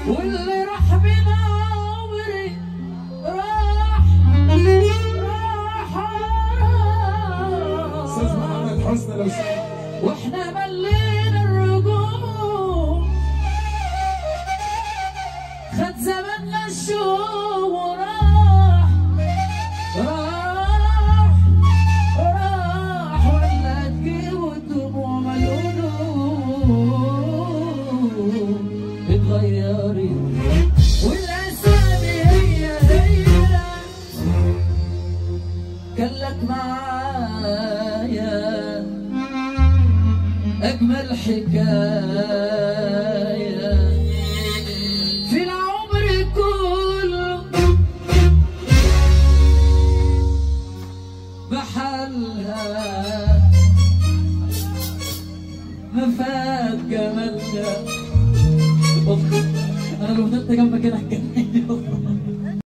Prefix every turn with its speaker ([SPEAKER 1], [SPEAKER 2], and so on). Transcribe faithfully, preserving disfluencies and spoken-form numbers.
[SPEAKER 1] واللي راح بنا عمري راح راح راح.
[SPEAKER 2] استاذ محمد حسني لو سمحت.
[SPEAKER 1] واحنا ملينا الرجوع خد زماننا الشوق وراح راح راح. ولا تجيبوا الدموع ملولو اتغيري والاسامي هي هي. كان لك معايا أجمل حكاية في العمر كله بحالها ما فات جمالها. أنا لو فضلت جنبك كده